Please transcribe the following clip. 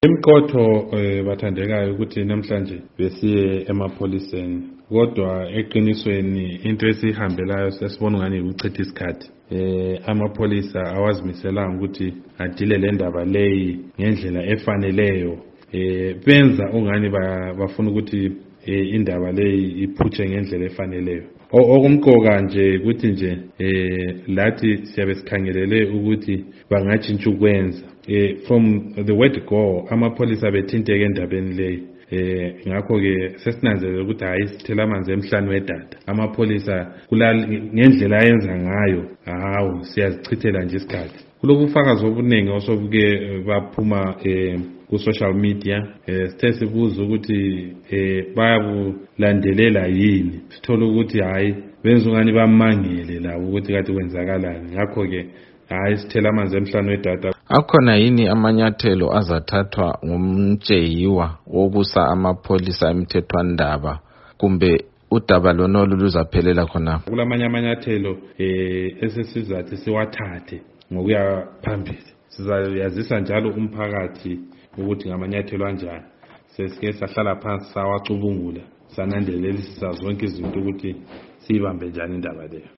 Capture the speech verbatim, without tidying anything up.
Imkhotho bathandekayo ukuthi namhlanje besiye emapholiseni kodwa eqinisweni into esihambelayo sesibona ngani ukuchitha isikhathi. Eh amapholisa awazimiselanga ukuthi adile le ndaba leyi ngendlela efaneleyo. Eh benza ungani bafuna ukuthi indaba leyi iphutshe ngendlela efaneleyo. Okumqoka nje ukuthi nje eh lathi siyabe sikhangelele ukuthi bangatshintsha ukwenza. Eh from the word go amapholisa bethinteke endabeni leyi. Eh ngakho ke sesinanzelela ukuthi hayi sithela amanzi emhlane wedada. Amapholisa kulala ngendlela ayenza ngayo hawo siyazichithela nje isikhathi. Kulobufakazi obuningi osobuke baphuma eh ku social media eh sithe sibuza ukuthi eh bayabulandelela yini. Sithola ukuthi hayi benza ungani bamangele la ukuthi kade kwenzakalani. Ngakho ke hayi sithela amanzi emhlane wedada. Akhona yini amanyathelo azathathwa ngumtsheyiwa wokusa amapholisa emthethwandaba kumbe udaba lonolu luzaphelela khona? Kulamanye amanyathelo eh esesizathi siwathathe ngokuya phambili. Sizayazisa njalo umphakathi ukuthi ngamanyathelo kanjani. Sesike sahlala phansi sawacubungula sanandelelisa zonke izinto ukuthi sibambe njani indaba leyo.